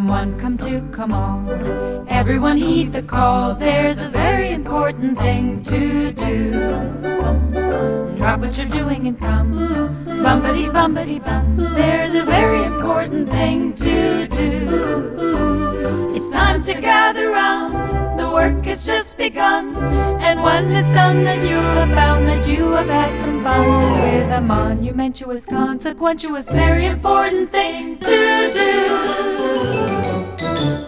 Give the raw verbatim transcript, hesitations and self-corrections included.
Come one, come two, come all. Everyone heed the call. There's a very important thing to do. Drop what you're doing and come. Bumpity, bumpity, bum. There's a very important thing to do. It's time to gather round. The work has just begun. And when it's done, then you'll have found that you have had some fun with a monumentous, consequentious, very important thing to do.